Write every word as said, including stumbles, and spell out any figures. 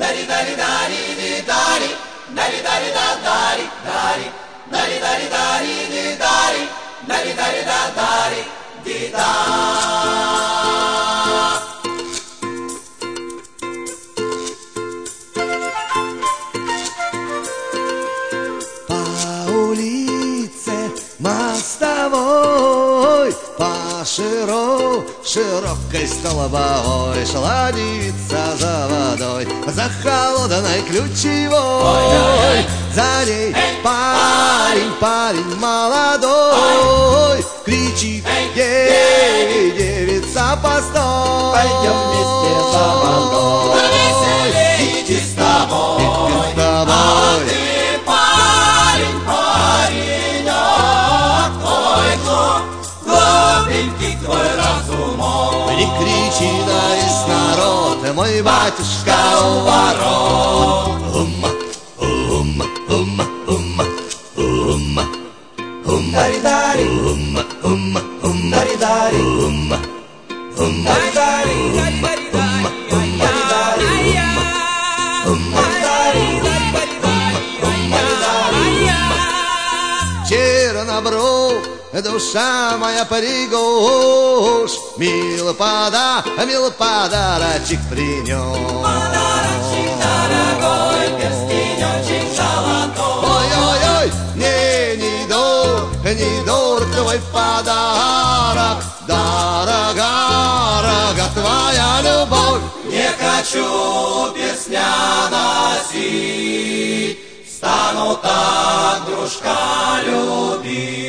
Дари, дари, дари, дари, дари, дари, дари, дари, дари, дари, дари, дари, дари, дари, дари, дида. По улице мостовой, по широк, широкой столбовой шла девица за водой, за холодной ключевой. За ней парень, парень молодой, кричит ей девица, постой. Пойдем вместе за водой, веселее иди с тобой. Иди с тобой. А ты, парень, паренек, твой глуп, глупенький твой разумок. Не кричи на весь народ, мой батюшка у ворот. Умма, умма, умма, умма, умма, умма, Дари-дари, умма, умма, умма, дари-дари, умма, умма, дари-дари, умма, умма, умма, чернобров, душа моя пригож, мил пода, мил подарочек принес. Подарочек дорогой, перстенечек золотой. Ой-ой-ой, мне не дор, не дор твой подарок, дорога, дорога твоя любовь. Не хочу перстня носить, стану так дружка любить.